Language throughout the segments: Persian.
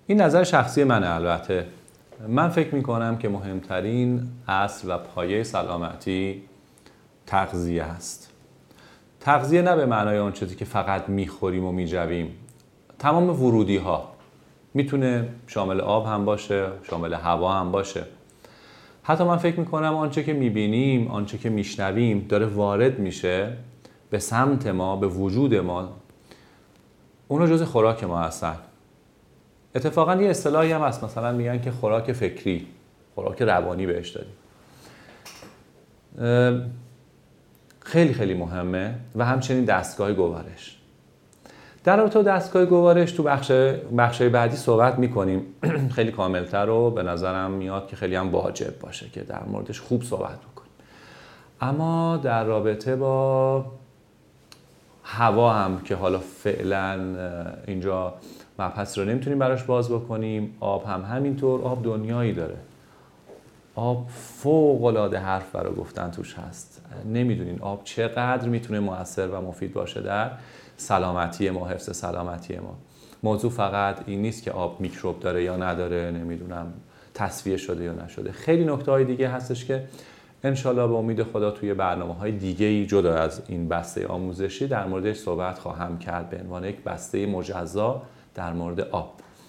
این نظر شخصی منه. البته من فکر میکنم که مهمترین اصل و پایه سلامتی تغذیه است. تغذیه نه به معنای اون چیزی که فقط میخوریم و میجویم. تمام ورودی ها میتونه شامل آب هم باشه، شامل هوا هم باشه. حتی من فکر میکنم آنچه که میبینیم، آنچه که میشنویم داره وارد میشه به سمت ما، به وجود ما، اونا جز خوراک ما هستن. اتفاقا یه اصطلاحی هم هست، مثلا میگن که خوراک فکری، خوراک روانی بهش داریم. خیلی خیلی مهمه. و همچنین دستگاه گوارش. در رابطه با دستگاه گوارش تو بخشای بعدی صحبت میکنیم. خیلی کاملتر و به نظرم میاد که خیلی هم واجب باشه که در موردش خوب صحبت بکنیم. اما در رابطه با هوا هم که حالا فعلا اینجا مبحث رو نمیتونیم براش باز بکنیم، آب هم همینطور. آب دنیایی داره. آب فوق‌العاده حرف برای گفتن توش هست. نمیدونین آب چقدر میتونه مؤثر و مفید باشه در سلامتی ما، حفظ سلامتی ما. موضوع فقط این نیست که آب میکروب داره یا نداره، نمیدونم تصفیه شده یا نشده. خیلی نکته‌های دیگه هستش که انشالله به امید خدا توی برنامه‌های دیگه‌ای جدا از این بسته آموزشی در موردش صحبت خواهم کرد به عنوان یک بسته مجزا در مورد آب.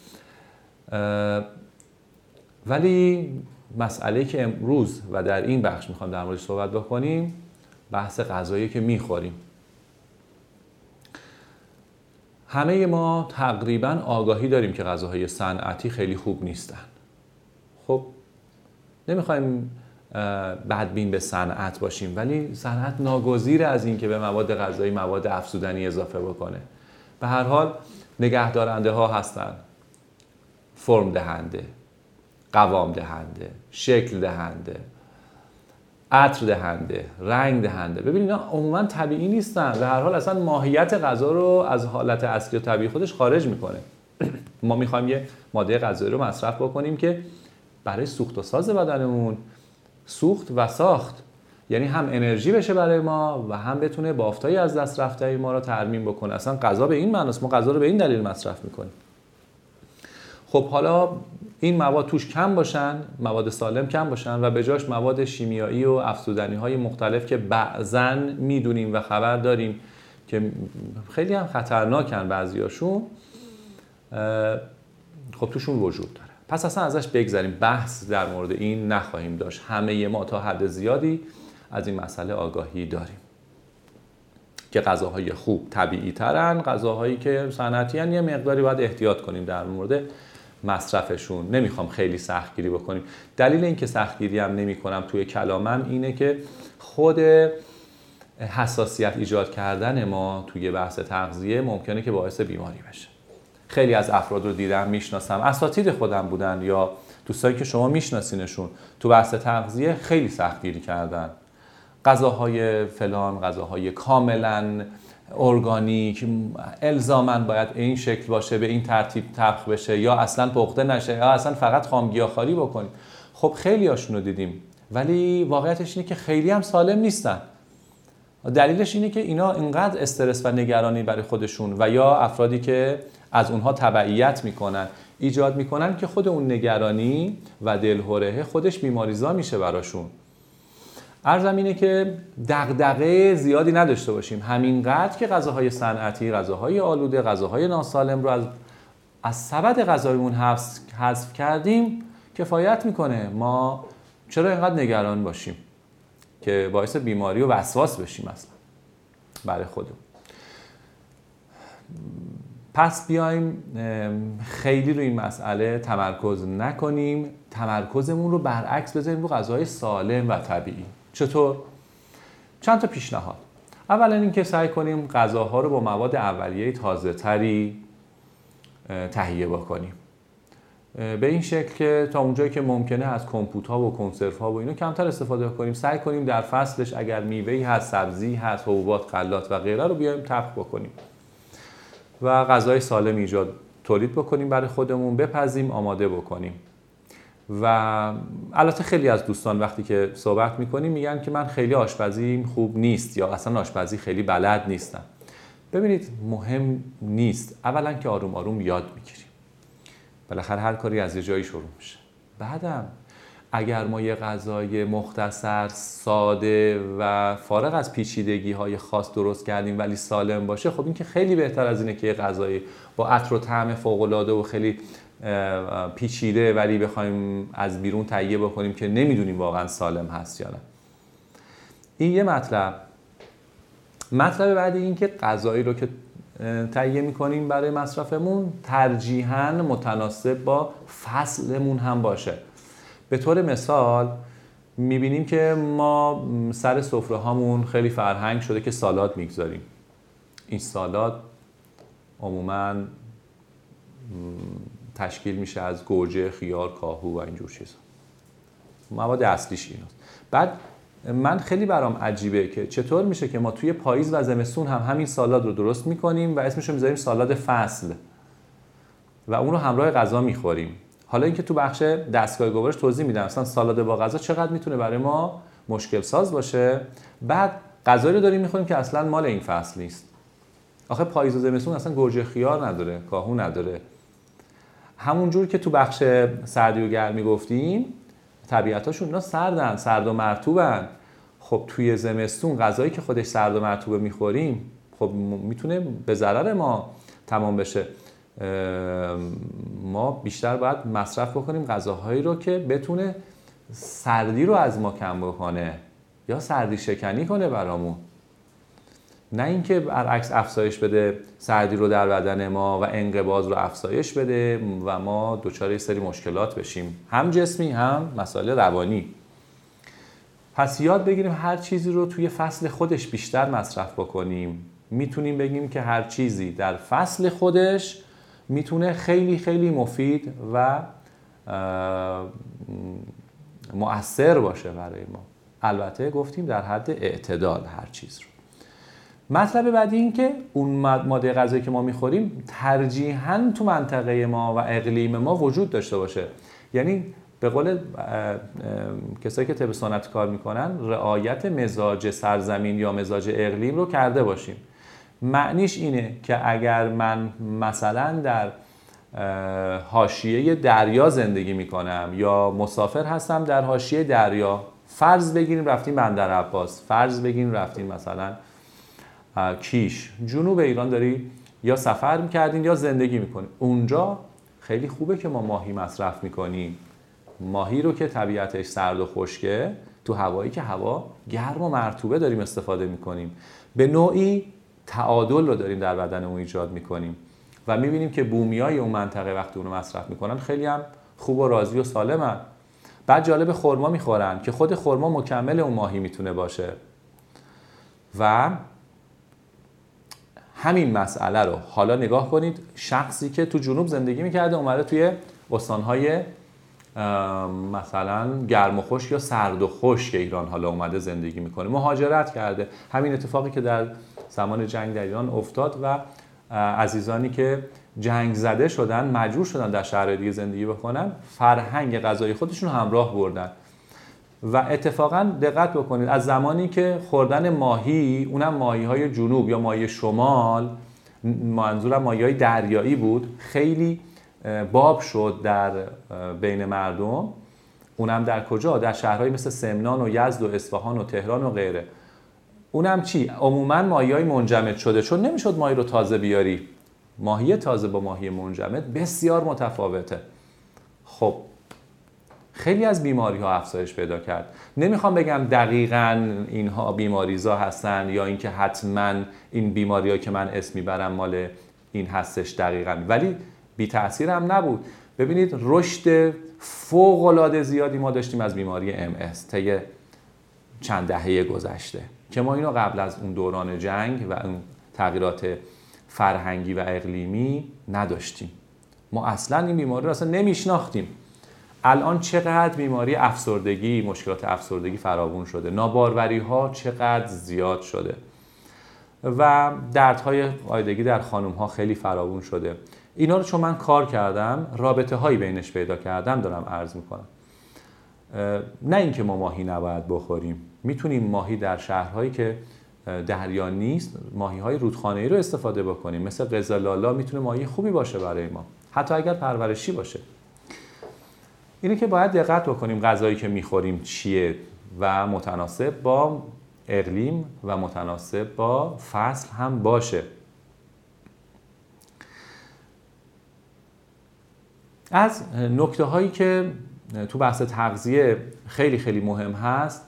ولی مسئله که امروز و در این بخش میخوام در موردش صحبت بکنیم بحث غذایی که میخوریم. همه ما تقریباً آگاهی داریم که غذاهای صنعتی خیلی خوب نیستن. خب نمیخوایم بدبین به صنعت باشیم، ولی صنعت ناگزیر از این که به مواد غذایی مواد افزودنی اضافه بکنه. به هر حال نگهدارنده ها هستن، فرم دهنده، قوام دهنده، شکل دهنده، عطر دهنده، رنگ دهنده. ببینید اینا عموما طبیعی نیستن. به هر حال اصلا ماهیت غذا رو از حالت اصلی و طبیعی خودش خارج میکنه. ما میخوایم یه ماده غذایی رو مصرف بکنیم که برای سوخت و ساز بدنمون سوخت و ساخت، یعنی هم انرژی بشه برای ما و هم بتونه بافتای از دست رفته ما رو ترمیم بکنه. اصلا غذا به این معناست، ما غذا رو به این دلیل مصرف میکنیم. خب حالا این مواد توش کم باشن، مواد سالم کم باشن و به جاش مواد شیمیایی و افزودنی های مختلف که بعضن میدونیم و خبر داریم که خیلی هم خطرناکن بعضیاشون، خب توشون وجود داره. پس اصلا ازش بگذاریم، بحث در مورد این نخواهیم داشت. همه ما تا حد زیادی از این مسئله آگاهی داریم که غذاهای خوب طبیعی ترن، غذاهایی که صنعتی ان یه مقداری باید احتیاط کنیم در مورد مصرفشون. نمیخوام خیلی سختگیری بکنیم. دلیل اینکه سختگیری هم نمیکنم توی کلامم اینه که خود حساسیت ایجاد کردن ما توی بحث تغذیه ممکنه که باعث بیماری بشه. خیلی از افراد رو دیدم، میشناسم، اساتید خودم بودن یا دوستایی که شما میشناسینشون، تو بحث تغذیه خیلی سختگیری کردن. غذاهای فلان، غذاهای کاملا ارگانیک الزاماً باید این شکل باشه، به این ترتیب طبخ بشه، یا اصلا پخته نشه، یا اصلا فقط خامگیاخواری بکنیم. خب خیلی هاشون رو دیدیم، ولی واقعیتش اینه که خیلی هم سالم نیستن. دلیلش اینه که اینا اینقدر استرس و نگرانی برای خودشون و یا افرادی که از اونها تبعیت میکنن ایجاد میکنن که خود اون نگرانی و دلهره خودش بیماریزا میشه براشون. عرضم اینه که دغدغه زیادی نداشته باشیم. همینقدر که غذاهای صنعتی، غذاهای آلوده، غذاهای ناسالم رو از سبد غذایمون حذف کردیم کفایت میکنه. ما چرا اینقدر نگران باشیم که باعث بیماری و وسواس بشیم اصلا برای خودمون. پس بیایم خیلی روی این مسئله تمرکز نکنیم، تمرکزمون رو برعکس بذاریم رو غذاهای سالم و طبیعی. چطور؟ چند تا پیشنهاد. اولا اینکه سعی کنیم غذاها رو با مواد اولیه تازه تری تهیه بکنیم. به این شکل که تا اونجایی که ممکنه از کمپوت ها و کنسرو ها و اینو کمتر استفاده کنیم. سعی کنیم در فصلش اگر میوه‌ای هست، سبزی هست، حبوبات، غلات و غیره رو بیایم طبخ بکنیم و غذای سالم تولید بکنیم برای خودمون، بپزیم، آماده بکنیم. و البته خیلی از دوستان وقتی که صحبت میکنیم میگن که من خیلی آشپزیم خوب نیست یا اصلا آشپزی خیلی بلد نیستم. ببینید مهم نیست. اولا که آروم آروم یاد میگیریم. بالاخره هر کاری از یه جایی شروع میشه. بعدم اگر ما یه غذای مختصر، ساده و فارغ از پیچیدگی‌های خاص درست کردیم ولی سالم باشه، خب این که خیلی بهتر از اینه که یه غذای با عطر و طعم فوق‌العاده و خیلی پیچیده ولی بخوایم از بیرون تهیه بکنیم که نمیدونیم واقعا سالم هست یا نه. این یه مطلب بعدی این که غذایی رو که تهیه می‌کنیم برای مصرفمون ترجیحاً متناسب با فصلمون هم باشه. به طور مثال می‌بینیم که ما سر سفره هامون خیلی فرهنگ شده که سالاد می‌گذاریم. این سالاد عموماً تشکیل میشه از گوجه، خیار، کاهو و اینجور چیزا. مواد اصلیش ایناست. بعد من خیلی برام عجیبه که چطور میشه که ما توی پاییز و زمستون هم همین سالاد رو درست میکنیم و اسمش رو میذاریم سالاد فصل و اون رو همراه غذا میخوریم. حالا اینکه تو بخش دستگاه گوارش توضیح میدم اصلا سالاد با غذا چقدر میتونه برای ما مشکل ساز باشه. بعد غذایی رو داریم میخوریم که اصلا مال این فصل نیست. آخه پاییز و زمستون اصلا گوجه خیار نداره، کاهو نداره. همونجور که تو بخش سردی و گرمی گفتیم طبیعتاشون اینا سردن، سرد و مرطوبن. خب توی زمستون غذایی که خودش سرد و مرطوبه میخوریم خب میتونه به ضرر ما تمام بشه. ما بیشتر باید مصرف بکنیم غذاهایی رو که بتونه سردی رو از ما کم بکنه یا سردی شکنی کنه برامون، نه اینکه برعکس افزایش بده سردی رو در بدن ما و انقباض رو افزایش بده و ما دچار یه سری مشکلات بشیم، هم جسمی هم مسائل روانی. پس یاد بگیریم هر چیزی رو توی فصل خودش بیشتر مصرف بکنیم. میتونیم بگیم که هر چیزی در فصل خودش میتونه خیلی خیلی مفید و مؤثر باشه برای ما. البته گفتیم در حد اعتدال هر چیز رو. مطلب بعدی این که اون ماده غذایی که ما میخوریم ترجیحاً تو منطقه ما و اقلیم ما وجود داشته باشه. یعنی به قول کسایی که طب سنتی کار میکنن رعایت مزاج سرزمین یا مزاج اقلیم رو کرده باشیم. معنیش اینه که اگر من مثلا در حاشیه دریا زندگی میکنم یا مسافر هستم در حاشیه دریا، فرض بگیریم رفتیم بندر عباس، فرض بگیریم رفتیم مثلا کیش، جنوب ایران داری یا سفر میکردین یا زندگی میکنین، اونجا خیلی خوبه که ما ماهی مصرف میکنیم. ماهی رو که طبیعتش سرد و خشکه، تو هوایی که هوا گرم و مرطوبه داریم استفاده میکنیم. به نوعی تعادل رو داریم در بدن اون ایجاد میکنیم و میبینیم که بومیای اون منطقه وقتی اون رو مصرف میکنن خیلی هم خوب و راضی و سالمن. بعد جالب خرما میخورن که خود خرما مکمل اون ماهی میتونه باشه. و همین مسئله رو حالا نگاه کنید، شخصی که تو جنوب زندگی میکرده اومده توی استانهای مثلا گرم و خشک یا سرد و خشک ایران حالا اومده زندگی میکنه، مهاجرت کرده. همین اتفاقی که در زمان جنگ در ایران افتاد و عزیزانی که جنگ زده شدن مجبور شدن در شهرهای دیگه زندگی بکنن، فرهنگ غذایی خودشون همراه بردن. و اتفاقا دقت بکنید از زمانی که خوردن ماهی، اونم ماهی‌های جنوب یا ماهی شمال، منظورم ماهی‌های دریایی بود، خیلی باب شد در بین مردم. اونم در کجا؟ در شهرهایی مثل سمنان و یزد و اصفهان و تهران و غیره. اونم چی؟ عموما ماهی‌های منجمد شده، چون نمیشد ماهی رو تازه بیاری. ماهی تازه با ماهی منجمد بسیار متفاوته. خب خیلی از بیماری‌ها افزایش پیدا کرد. نمیخوام بگم دقیقاً اینها بیماریزا هستن یا اینکه حتماً این بیماری‌ها که من اسم میبرم مال این هستش دقیقاً، ولی بی تأثیر هم نبود. ببینید رشد فوق‌العاده زیادی ما داشتیم از بیماری MS طی چند دهه گذشته که ما اینو قبل از اون دوران جنگ و اون تغییرات فرهنگی و اقلیمی نداشتیم. ما اصلاً این بیماری رو اصلا نمیشناختیم. الان چقدر بیماری افسردگی، مشکلات افسردگی فراوون شده، ناباروری‌ها چقدر زیاد شده و دردهای قاعدگی در خانم‌ها خیلی فراوون شده. اینا رو چون من کار کردم، رابطه هایی بینش پیدا کردم دارم عرض میکنم. نه اینکه ما ماهی نباید بخوریم، میتونیم ماهی در شهرهایی که دریا نیست، ماهی‌های رودخانه‌ای رو استفاده بکنیم. مثل قزلالا میتونه ماهی خوبی باشه برای ما. حتی اگر پرورشی باشه. اینه که باید دقت بکنیم غذایی که میخوریم چیه و متناسب با اقلیم و متناسب با فصل هم باشه. از نکته هایی که تو بحث تغذیه خیلی خیلی مهم هست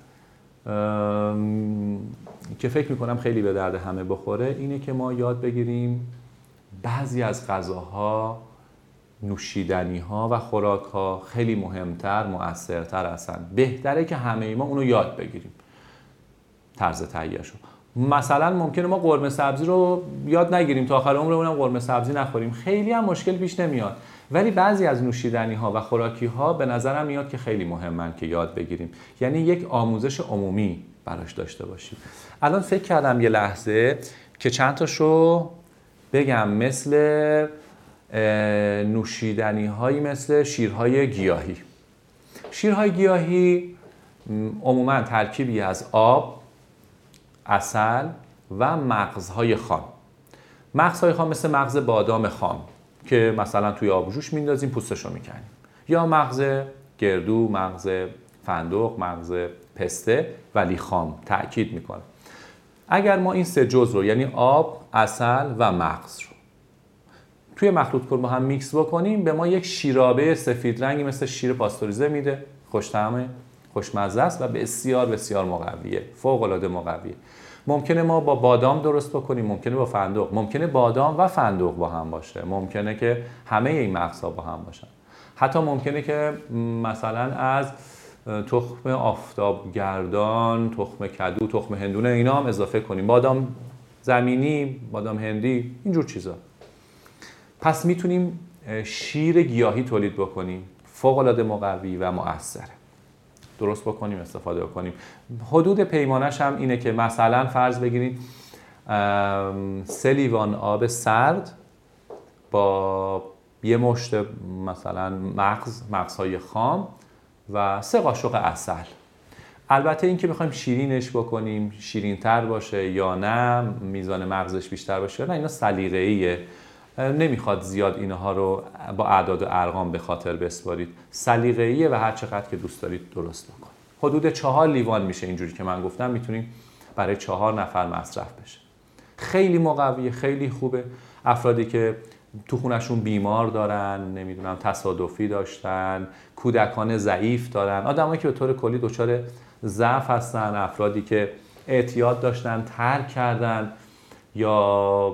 که فکر میکنم خیلی به درد همه بخوره، اینه که ما یاد بگیریم بعضی از غذاها، نوشیدنی ها و خوراک ها خیلی مهمتر، مؤثرتر هستن. بهتره که همه ما اونو یاد بگیریم، طرز تهیه‌شو. مثلا ممکنه ما قرمه سبزی رو یاد نگیریم، تا آخر عمرمون هم قرمه سبزی نخوریم، خیلی هم مشکل پیش نمیاد. ولی بعضی از نوشیدنی ها و خوراکی ها به نظرم میاد که خیلی مهمن که یاد بگیریم، یعنی یک آموزش عمومی براش داشته باشیم. الان فکر کردم یه لحظه که چند تاشو بگم، مثل نوشیدنی هایی مثل شیرهای گیاهی. شیرهای گیاهی عموما ترکیبی از آب، عسل و مغزهای خام. مغزهای خام مثل مغز بادام خام که مثلا توی آب جوش میندازیم پوستشو میکنیم، یا مغز گردو، مغز فندق، مغز پسته ولی خام. تأکید میکنم اگر ما این سه جزء رو، یعنی آب، عسل و مغز رو توی مخلوط کن با هم میکس بکنیم، به ما یک شیرابه سفید رنگی مثل شیر پاستوریزه میده. خوش‌طعمه، خوشمزه است و بسیار بسیار مقویه، فوق‌العاده مقویه. ممکنه ما با بادام درست بکنیم، ممکنه با فندق، ممکنه بادام و فندق با هم باشه، ممکنه که همه این مغزها با هم باشن. حتی ممکنه که مثلا از تخم آفتابگردان، تخم کدو، تخم هندونه اینا هم اضافه کنیم، بادام زمینی، بادام هندی، اینجور چیزا. پس میتونیم شیر گیاهی تولید بکنیم، فوق‌العاده مقوی و مؤثره. درست بکنیم، استفاده بکنیم. حدود پیمانش هم اینه که مثلا فرض بگیرید 3 لیوان آب سرد با یه مشت مثلا مغزهای خام و 3 قاشق عسل. البته این که بخوایم شیرینش بکنیم، شیرین‌تر باشه یا نه، میزان مغزش بیشتر باشه یا نه، اینا سلیقه‌ایه. نمیخواد زیاد اینها رو با اعداد و ارقام به خاطر بسپارید. سلیقه‌ایه و هر چقدر که دوست دارید درست بکنید. حدود 4 لیوان میشه، اینجوری که من گفتم میتونیم برای 4 نفر مصرف بشه. خیلی مقویه، خیلی خوبه. افرادی که تو خونشون بیمار دارن، نمیدونم تصادفی داشتن، کودکان ضعیف دارن، آدمایی که به طور کلی دچار ضعف هستن، افرادی که اعتیاد داشتن ترک کردن، یا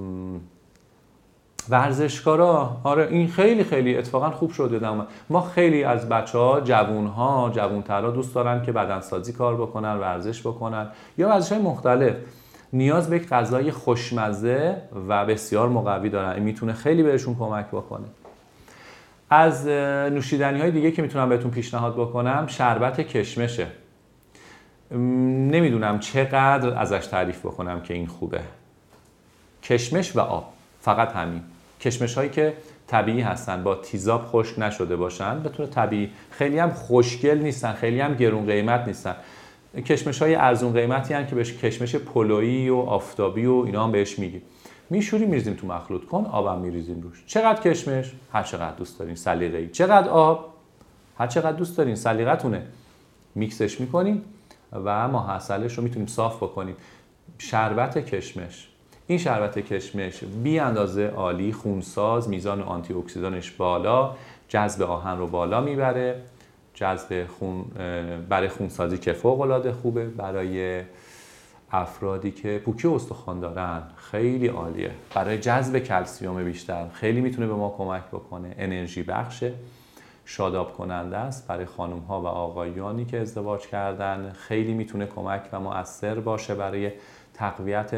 ورزشکارا. آره این خیلی خیلی اتفاقا خوب شده. ما خیلی از بچه‌ها، جوان‌ترها دوست دارن که بدنسازی کار بکنن، ورزش بکنن یا ورزش‌های مختلف. نیاز به یک غذای خوشمزه و بسیار مقوی دارن. این میتونه خیلی بهشون کمک بکنه. از نوشیدنی‌های دیگه که میتونم بهتون پیشنهاد بکنم، شربت کشمشه. نمیدونم چقدر ازش تعریف بکنم که این خوبه. کشمش و آب، فقط همین. کشمش هایی که طبیعی هستن، با تیزاب خشک نشده باشن، به طور طبیعی، خیلی هم خوشگل نیستن، خیلی هم گرون قیمت نیستن. کشمش های ارزون قیمتی هستن که بهش کشمش پلویی و آفتابی و اینا هم بهش میگیم. میشوریم، میریزیم تو مخلوط کن، آبم میریزیم روش. چقدر کشمش؟ هر چقدر دوست دارین، سلیقه‌ای. چقدر آب؟ هر چقدر دوست دارین، سلیقتونه. میکسش میکنیم و ماه‌عسلش رو میتونیم صاف بکنیم. شربت کشمش. این شربت کشمش بی اندازه عالی، خونساز، میزان آنتی اکسیدانش بالا، جذب آهن رو بالا میبره، جذب خون برای خونسازی که فوق العاده خوبه، برای افرادی که پوکی استخوان دارن خیلی عالیه، برای جذب کلسیم بیشتر خیلی میتونه به ما کمک بکنه، انرژی بخشه، شاداب کننده است. برای خانم ها و آقایانی که ازدواج کردن خیلی میتونه کمک و مؤثر باشه برای تقویت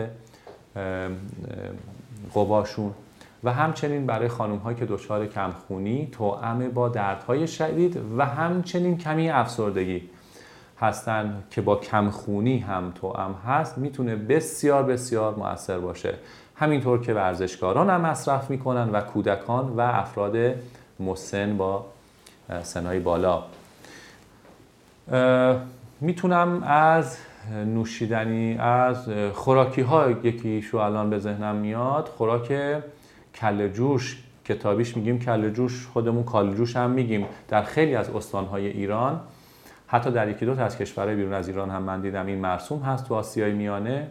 قواشون، و همچنین برای خانم هایی که دچار کمخونی توأم با دردهای شدید و همچنین کمی افسردگی هستن که با کمخونی هم توأم هست، میتونه بسیار بسیار مؤثر باشه. همینطور که ورزشکاران هم مصرف میکنن و کودکان و افراد مسن با سنهای بالا. میتونم از نوشیدنی، از خوراکی ها یکیشو الان به ذهنم میاد، خوراک کله جوش کتابیش میگیم کله جوش، خودمون کاله جوش هم میگیم. در خیلی از استانهای ایران، حتی در یکی دو تا از کشورهای بیرون از ایران هم من دیدم این مرسوم هست. تو آسیای میانه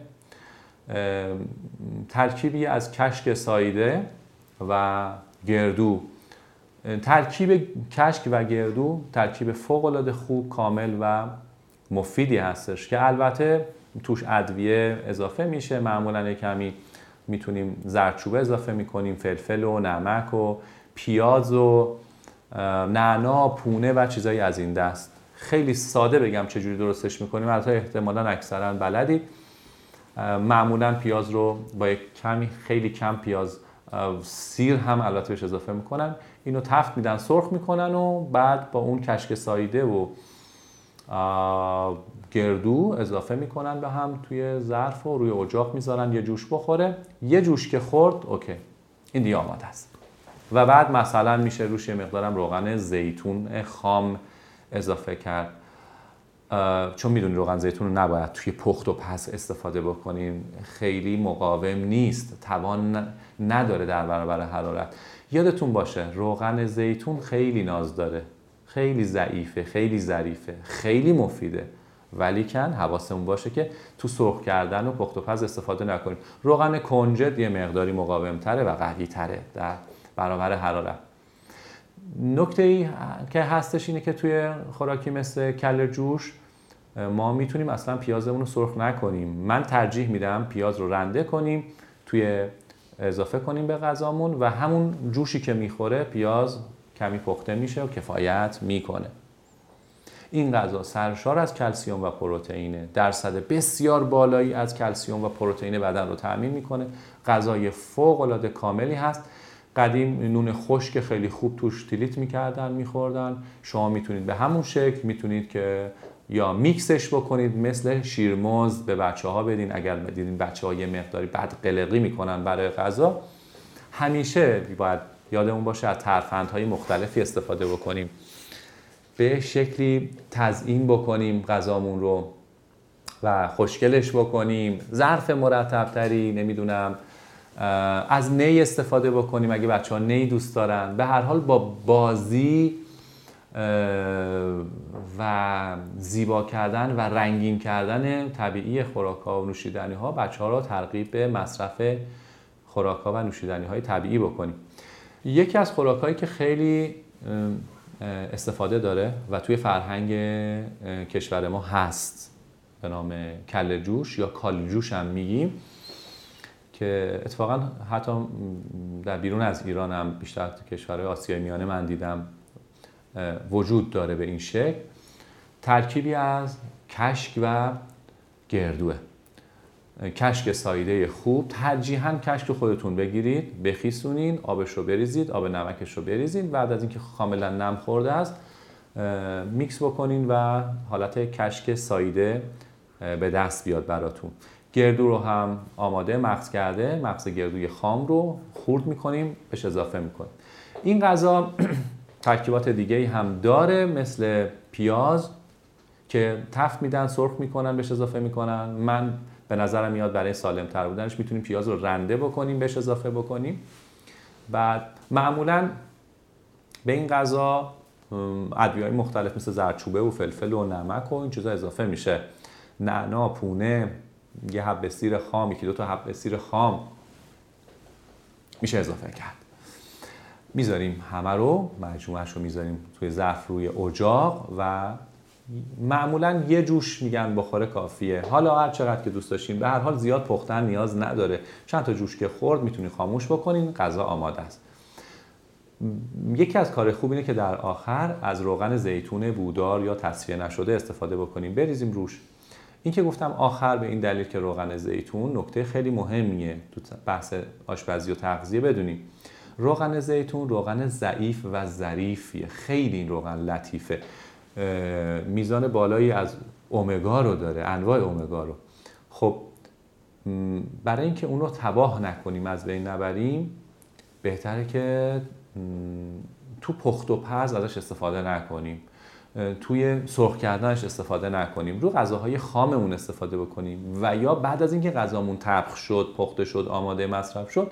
ترکیبی از کشک ساییده و گردو. ترکیب کشک و گردو ترکیب فوق‌العاده خوب، کامل و مفیدی هستش که البته توش ادویه اضافه میشه. معمولاً کمی میتونیم زردچوبه اضافه میکنیم، فلفل و نمک و پیاز و نعنا، پونه و چیزایی از این دست. خیلی ساده بگم چجوری درستش میکنیم، البته احتمالاً اکثرا بلدید. معمولاً پیاز رو با یک خیلی کم پیاز، سیر هم البته بهش اضافه میکنن، اینو تفت میدن، سرخ میکنن و بعد با اون کشک ساییده و گردو اضافه میکنن به هم توی ظرف و روی اجاق میذارن یه جوش بخوره. یه جوش که خورد اوکی، این دیگه آماده است. و بعد مثلا میشه روش یه مقدارم روغن زیتون خام اضافه کرد، چون میدونی روغن زیتون رو نباید توی پخت و پس استفاده بکنیم، خیلی مقاوم نیست، توان نداره در برابر حرارت. یادتون باشه روغن زیتون خیلی ناز داره، خیلی ضعیفه، خیلی ظریفه، خیلی مفیده، ولی کن حواسمون باشه که تو سرخ کردن و پخت و پز استفاده نکنیم. روغن کنجد یه مقداری مقاوم تره و قوی تره در برابر حرارت. نکته ای که هستش اینه که توی خوراکی مثل کله جوش ما میتونیم اصلا پیازمون رو سرخ نکنیم. من ترجیح میدم پیاز رو رنده کنیم، توی اضافه کنیم به غذامون و همون جوشی که میخوره پیاز کمی پخته میشه و کفایت میکنه. این غذا سرشار از کلسیم و پروتئینه، درصد بسیار بالایی از کلسیم و پروتئین بدن رو تامین میکنه. غذای فوق العاده کاملی هست. قدیم نون خشک خیلی خوب توش تیلیت میکردن میخوردن، شما میتونید به همون شکل میتونید که یا میکسش بکنید مثل شیرمزد به بچه‌ها بدین. اگر دیدین بچه‌ها یه مقداری بدقلقی میکنن برای غذا، همیشه باید یادمون باشه از ترفندهای مختلفی استفاده بکنیم، به شکلی تزیین بکنیم غذامون رو و خوشگلش بکنیم، ظرف مرتب‌تری، نمیدونم از نی استفاده بکنیم اگه بچه‌ها نی دوست دارن. به هر حال با بازی و زیبا کردن و رنگین کردن طبیعی خوراک‌ها و نوشیدنی‌ها بچه‌ها رو ترغیب به مصرف خوراک‌ها و نوشیدنی‌های طبیعی بکنیم. یکی از خوراک‌هایی که خیلی استفاده داره و توی فرهنگ کشور ما هست به نام کله جوش یا کاله جوش هم میگیم، که اتفاقا حتی در بیرون از ایران هم بیشتر کشورهای آسیای میانه من دیدم وجود داره به این شکل. ترکیبی از کشک و گردوه. کشک ساییده خوب، ترجیحاً کشک خودتون بگیرید، بخیسونین، آبش رو بریزید، آب نمکش رو بریزید، بعد از اینکه کاملا نم خورده است میکس بکنین و حالت کشک ساییده به دست بیاد براتون. گردو رو هم آماده مغز کرده، مغز گردوی خام رو خورد میکنیم، بهش اضافه میکنیم. این غذا ترکیبات دیگه هم داره مثل پیاز که تفت میدن، سرخ میکنن، بهش اضافه میکنن. من به نظرم میاد برای سالم تر بودنش میتونیم پیاز رو رنده بکنیم، بهش اضافه بکنیم. بعد معمولا به این غذا ادویه‌های مختلف مثل زردچوبه و فلفل و نمک و این چیزا اضافه میشه. نعنا، پونه، یه حب سیر خام، یکی دو تا حب سیر خام میشه اضافه کرد. میذاریم همه رو، مجموعش رو میذاریم توی ظرف روی اجاق و معمولا یه جوش میگن بخوره کافیه. حالا هر چقدر که دوست داشتین، به هر حال زیاد پختن نیاز نداره. چند تا جوش که خورد میتونین خاموش بکنین، غذا آماده است. یکی از کار خوب اینه که در آخر از روغن زیتون بودار یا تصفیه نشده استفاده بکنیم، بریزیم روش. این که گفتم آخر به این دلیل که روغن زیتون نکته خیلی مهمیه تو بحث آشپزی و تغذیه بدونیم. روغن زیتون روغن ضعیف و ظریفیه، خیلی این روغن لطیفه، میزان بالایی از امگا رو داره، انواع امگا رو. خب برای اینکه اون رو تباه نکنیم، از بین نبریم، بهتره که تو پخت و پز ازش استفاده نکنیم، توی سرخ کردنش استفاده نکنیم، رو غذاهای خاممون استفاده بکنیم و یا بعد از اینکه غذامون طبخ شد، پخته شد، آماده مصرف شد،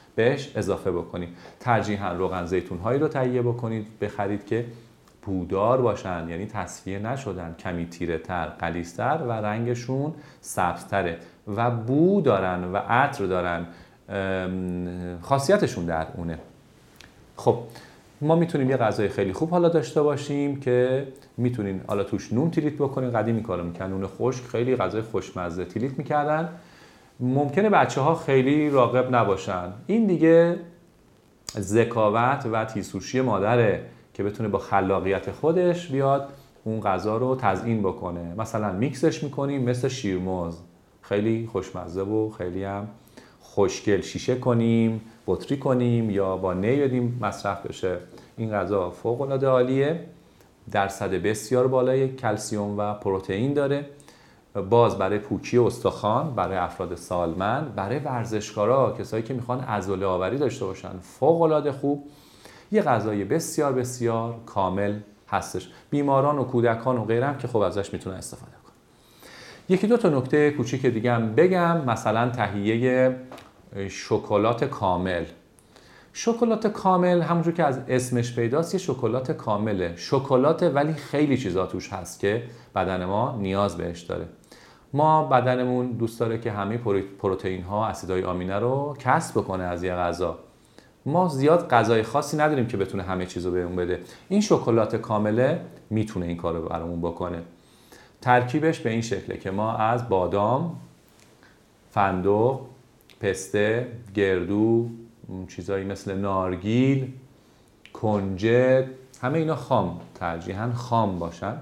بهش اضافه بکنید. ترجیحاً روغن زیتون هایی رو تهیه بکنید، بخرید که پودار باشن، یعنی تصفیه نشدن، کمی تیره تر، غلیظتر و رنگشون سبزتره و بو دارن و عطر دارن، خاصیتشون در اونه. خب ما میتونیم یه غذای خیلی خوب حالا داشته باشیم که میتونین حالا توش نون تریت بکنین. قدیمی کارو میکنن، نون خشک، خیلی غذای خوشمزه تریت میکردن. ممکنه بچه‌ها خیلی راغب نباشن، این دیگه ذکاوت و تیزهوشی مادره که بتونه با خلاقیت خودش بیاد اون غذا رو تزیین بکنه. مثلا میکسش میکنیم مثل شیرمرغ، خیلی خوشمزه و خیلی هم خوشگل، شیشه کنیم، بطری کنیم یا با نی بدیم مصرف بشه. این غذا فوق العاده عالیه، درصد بسیار بالای کلسیم و پروتئین داره. باز برای پوکی استخوان، برای افراد سالمند، برای ورزشکارا، کسایی که میخوان عضله آوری داشته باشن، فوق العاده خوب. یه غذای بسیار بسیار کامل هستش. بیماران و کودکان و غیره هم که خب ازش میتونن استفاده کنن. یکی دو تا نکته کوچیک دیگه هم بگم، مثلا تهیه شکلات کامل. شکلات کامل همونجور که از اسمش پیداست یه شکلات کامله، شکلات ولی خیلی چیزا توش هست که بدن ما نیاز بهش داره. ما بدنمون دوست داره که همه پروتئین ها، اسیدهای آمینه رو کسب بکنه از یه غذا. ما زیاد غذای خاصی نداریم که بتونه همه چیزو بهمون بده. این شکلات کامله میتونه این کارو برامون بکنه. ترکیبش به این شکله که ما از بادام، فندق، پسته، گردو، چیزایی مثل نارگیل، کنجد، همه اینا خام، ترجیحاً خام باشن،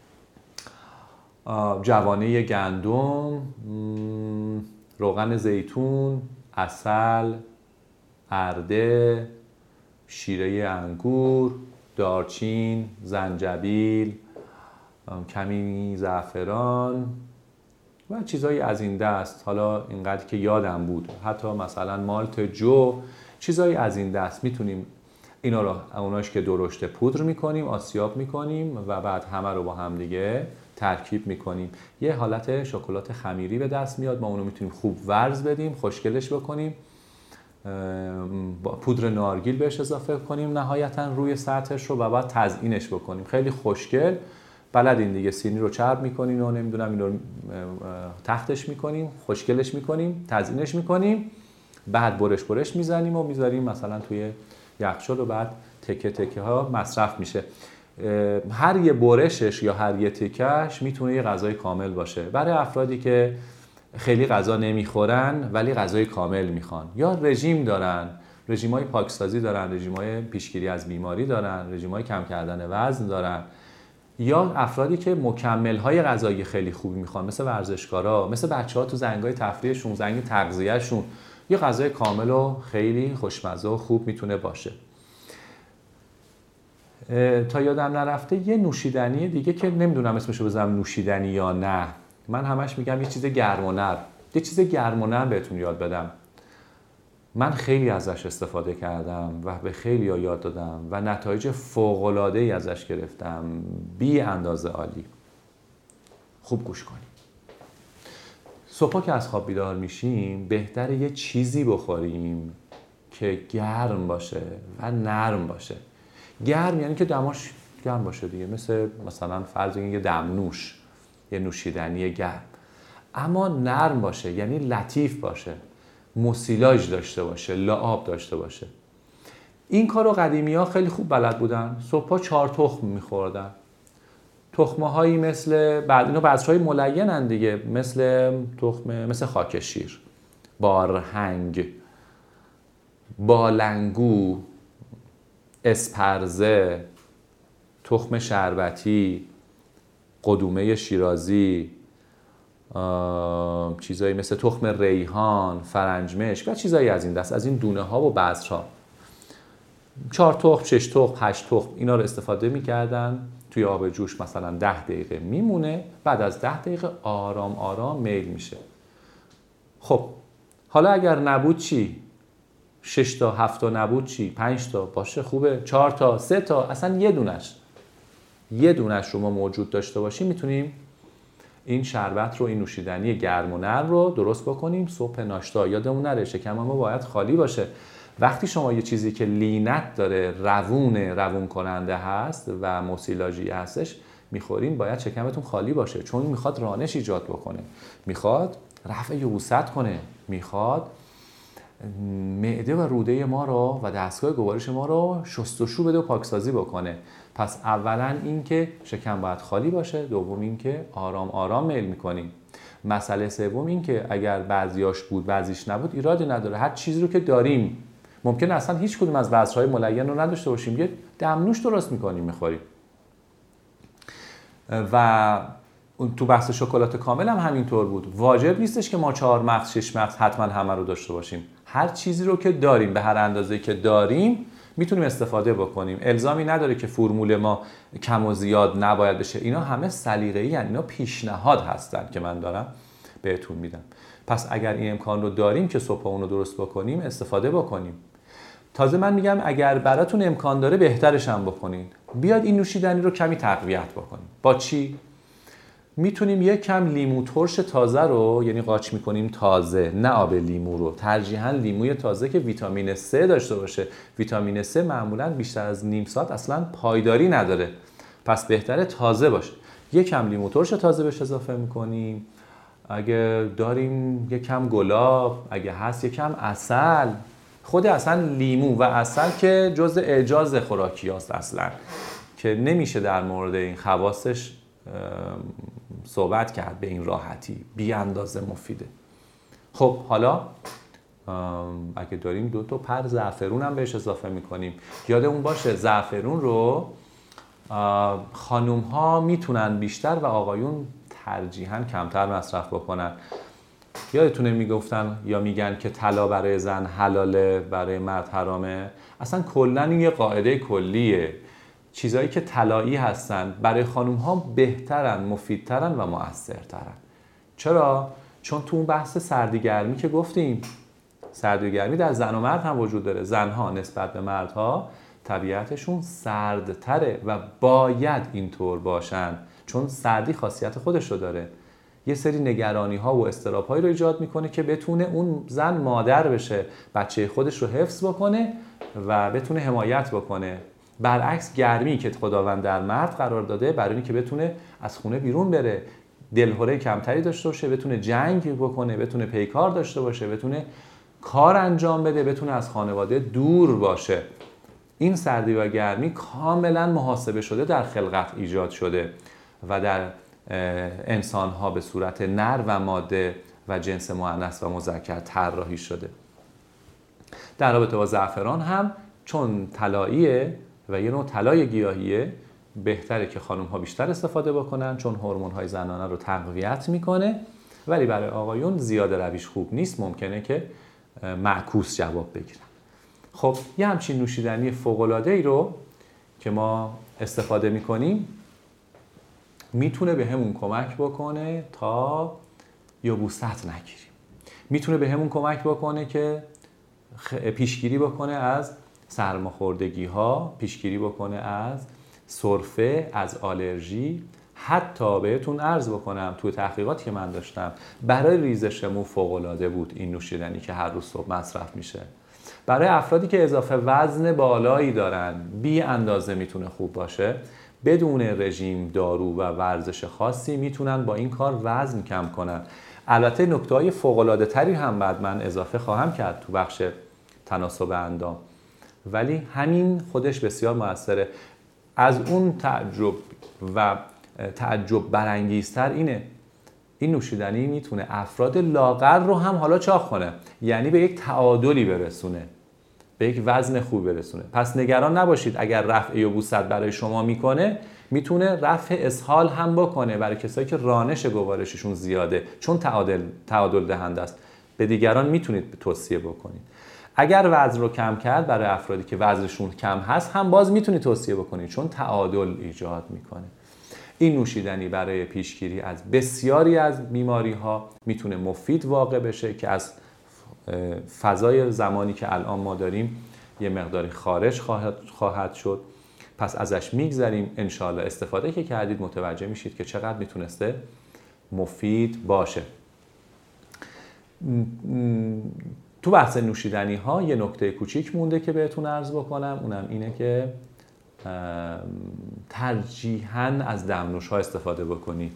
جوانه گندم، روغن زیتون، عسل، ارده، شیره انگور، دارچین، زنجبیل، کمی زعفران و چیزایی از این دست. حالا اینقدر که یادم بود، حتی مثلا مالت جو، چیزایی از این دست. میتونیم اینا رو اوناش که درشت پودر میکنیم، آسیاب میکنیم و بعد همه رو با هم دیگه ترکیب میکنیم. یه حالت شکلات خمیری به دست میاد. ما اونو میتونیم خوب ورز بدیم، خوشگلش بکنیم، با پودر نارگیل بهش اضافه کنیم نهایتا روی سطحش رو و بعد تزیینش بکنیم. خیلی خوشگل. بلدین دیگه، سینی رو چرب میکنین و نمیدونم این رو تختش میکنیم، خوشگلش میکنیم، تزیینش میکنیم، بعد برش میزنیم و میذاریم مثلا توی یخچال و بعد تکه تکه ها مصرف میشه. هر یه برشش یا هر یه تکهش میتونه یه غذای کامل باشه. برای افرادی که خیلی غذا نمیخورن ولی غذای کامل میخوان، یا رژیم دارن، رژیم‌های پاکسازی دارن، رژیم‌های پیشگیری از بیماری دارن، رژیم‌های کم کردن وزن دارن، یا افرادی که مکمل‌های غذایی خیلی خوبی میخوان، مثل ورزشکارا، مثل بچه‌ها تو زنگ‌های تفریحشون، زنگ تغذیه‌شون، یه غذای کامل و خیلی خوشمزه و خوب میتونه باشه. تا یادم نرفته یه نوشیدنی دیگه که نمیدونم اسمشو بذارم نوشیدنی یا نه، من همش میگم یه چیز گرم و نرم. یه چیز گرم و نرم بهتون یاد بدم. من خیلی ازش استفاده کردم و به خیلی ها یاد دادم و نتایج فوق‌العاده‌ای ازش گرفتم، بی اندازه عالی. خوب گوش کنیم. صبح که از خواب بیدار میشیم بهتره یه چیزی بخوریم که گرم باشه و نرم باشه. گرم یعنی که دماش گرم باشه دیگه، مثلا فرض یه دمنوش، یه نوشیدنی گرم. اما نرم باشه یعنی لطیف باشه، موسیلاژ داشته باشه، لعاب داشته باشه. این کارو قدیمی‌ها خیلی خوب بلد بودن. صبحا 4 تخم می‌خوردن. تخمه‌هایی مثل اینا بذرهای ملینن دیگه، مثل خاک شیر، بارهنگ، بالنگو، اسپرزه، تخم شربتی، قدومه شیرازی، چیزایی مثل تخم ریحان، فرنجمشک و چیزایی از این دست، از این دونه ها و بذرها. 4 تخم، 6 تخم، 8 تخم اینا رو استفاده می‌کردن. توی آب جوش مثلا 10 دقیقه میمونه، بعد از 10 دقیقه آرام آرام میل میشه. خب حالا اگر نبود چی؟ 6 تا 7 تا نبود چی؟ 5 تا باشه خوبه، 4 تا، 3 تا، اصلا یه دونش رو ما موجود داشته باشیم میتونیم این شربت رو، این نوشیدنی گرم و نرم رو درست بکنیم صبح ناشتا. یادمون نره شکم ما باید خالی باشه. وقتی شما یه چیزی که لینت داره، روون کننده هست و موسیلاژی هستش میخورین، باید شکمتون خالی باشه، چون میخواد رانش ایجاد بکنه، میخواد رفع یبوست کنه، میخواد معده و روده ما رو و دستگاه گوارش ما رو شستشو بده و پاکسازی بکنه. پس اولا این که شکم باید خالی باشه، دوم این که آرام آرام میل میکنیم. مسئله سوم این که اگر بعضیاش بود بعضیش نبود ایرادی نداره، هر چیزی رو که داریم، ممکن اصلا هیچ کدوم از بذرهای ملین رو نداشته باشیم، یه دمنوش درست میکنیم میخوریم. و تو بحث شکلات کامل هم همینطور بود. واجب نیستش که ما 4 مغز 6 مغز حتما همه رو داشته باشیم. هر چیزی رو که داریم به هر اندازه‌ای که داریم میتونیم استفاده بکنیم. الزامی نداره که فرمول ما کم و زیاد نباید بشه. اینا همه سلیقه‌ای هستن، اینا پیشنهاد هستن که من دارم بهتون میدم. پس اگر این امکان رو داریم که صبحونه رو درست بکنیم، استفاده بکنیم. تازه من میگم اگر براتون امکان داره بهترش هم بکنید. بیاد این نوشیدنی رو کمی تقویت بکنیم. با چی؟ میتونیم یک کم لیمو ترش تازه رو، یعنی قاچ میکنیم تازه، نه آب لیمو رو، ترجیحاً لیموی تازه که ویتامین C داشته باشه. ویتامین C معمولاً بیشتر از نیم ساعت اصلاً پایداری نداره، پس بهتره تازه باشه. یک کم لیمو ترش تازه بهش اضافه میکنیم. اگه داریم یک کم گلاب، اگه هست یک کم عسل. خود اصلا لیمو و عسل که جزء اعجاز خوراکی هست اصلا، که نمیشه در مورد این خواصش صحبت کرد به این راحتی، بی اندازه مفیده. خب حالا اگه داریم 2 تا پر زعفرون هم بهش اضافه میکنیم. یادمون باشه زعفرون رو خانوم ها میتونن بیشتر و آقایون ترجیحاً کمتر مصرف بکنن. یادتونه میگفتن یا میگن که طلا برای زن حلاله، برای مرد حرامه. اصلا کلا این یه قاعده کلیه. چیزایی که طلایی هستن برای خانوم ها بهترن، مفیدترن و مؤثرترن. چرا؟ چون تو اون بحث سردی گرمی که گفتیم، سردی گرمی در زن و مرد هم وجود داره. زنها نسبت به مردها طبیعتشون سردتره و باید اینطور باشن، چون سردی خاصیت خودش رو داره. یه سری نگرانی ها و اضطراب هایی رو ایجاد میکنه که بتونه اون زن مادر بشه، بچه خودش رو حفظ بکنه و بتونه حمایت بکنه. برعکس گرمی که خداوند در مرد قرار داده برای اینکه بتونه از خونه بیرون بره، دلهره کمتری داشته باشه، بتونه جنگ بکنه، بتونه پیکار داشته باشه، بتونه کار انجام بده، بتونه از خانواده دور باشه. این سردی و گرمی کاملا محاسبه شده در خلقت ایجاد شده و در انسان ها به صورت نر و ماده و جنس مؤنث و مذکر طراحی شده. در رابطه با زعفران هم چون طلاییه و یه نوع طلای گیاهیه، بهتره که خانم ها بیشتر استفاده بکنن، چون هورمون های زنانه رو تقویت میکنه. ولی برای آقایون زیاده رویش خوب نیست، ممکنه که معکوس جواب بگیرن. خب یه همچین نوشیدنی فوق‌العاده ای رو که ما استفاده میکنیم میتونه به همون کمک بکنه تا یبوست نگیریم. میتونه به همون کمک بکنه که پیشگیری بکنه از سرماخوردگی ها، پیشگیری بکنه از سرفه، از آلرژی. حتی بهتون عرض بکنم تو تحقیقاتی که من داشتم برای ریزش مو فوق‌العاده بود این نوشیدنی که هر روز صبح مصرف میشه. برای افرادی که اضافه وزن بالایی دارن بی اندازه میتونه خوب باشه. بدون رژیم، دارو و ورزش خاصی میتونن با این کار وزن کم کنن. البته نکته‌های فوق‌العاده تری هم بعد من اضافه خواهم کرد تو بخش تناسب اندام، ولی همین خودش بسیار موثره. از اون تعجب برانگیزتر اینه، این نوشیدنی میتونه افراد لاغر رو هم حالا چاق کنه، یعنی به یک تعادلی برسونه، به یک وزن خوب برسونه. پس نگران نباشید اگر رفع یبوست برای شما میکنه، میتونه رفع اسهال هم بکنه برای کسایی که رانش گوارششون زیاده، چون تعادل دهنده است. به دیگران میتونید توصیه بکنید. اگر وزن رو کم کرد برای افرادی که وزنشون کم هست هم باز میتونید توصیه بکنید، چون تعادل ایجاد میکنه. این نوشیدنی برای پیشگیری از بسیاری از بیماری ها میتونه مفید واقع بشه که از فضای زمانی که الان ما داریم یه مقداری خارج خواهد شد. پس ازش میگذریم. انشاءالله استفاده که کردید متوجه میشید که چقدر میتونسته مفید باشه. تو بحث نوشیدنی ها یه نکته کوچیک مونده که بهتون عرض بکنم، اونم اینه که ترجیحاً از دمنوش ها استفاده بکنید.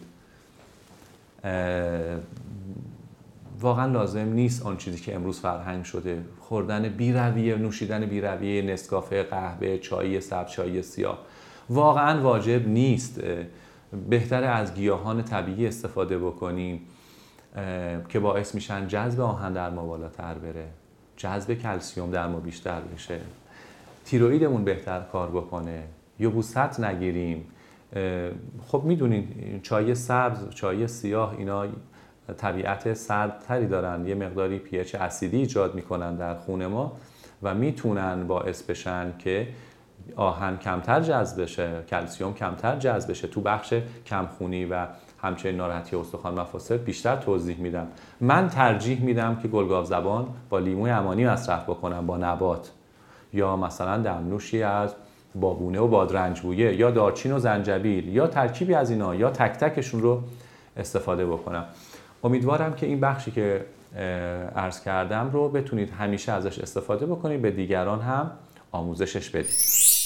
واقعا لازم نیست آن چیزی که امروز فرهنگ شده، خوردن بی‌رویه، نوشیدن بی‌رویه، نسکافه، قهوه، چای سبز، چای سیاه، واقعا واجب نیست. بهتره از گیاهان طبیعی استفاده بکنیم که باعث میشن جذب آهن در ما بالاتر بره، جذب کلسیم در ما بیشتر بشه، تیروئیدمون بهتر کار بکنه، یبوست نگیریم. خب میدونین چای سبز، چای سیاه، اینا طبیعت سردتری دارن، یه مقداری pH اسیدی ایجاد میکنن در خون ما و میتونن باعث بشن که آهن کمتر جذب بشه، کلسیم کمتر جذب بشه. تو بخش کمخونی و همچنین ناراحتی استخوان مفاصل بیشتر توضیح میدم. من ترجیح میدم که گلگاو زبان با لیموی امانی مصرف بکنم، با نبات، یا مثلا دمنوشی از بابونه و بادرنجبویه، یا دارچین و زنجبیل، یا ترکیبی از اینا، یا تک تکشون رو استفاده بکنم. امیدوارم که این بخشی که عرض کردم رو بتونید همیشه ازش استفاده بکنید، به دیگران هم آموزشش بدید.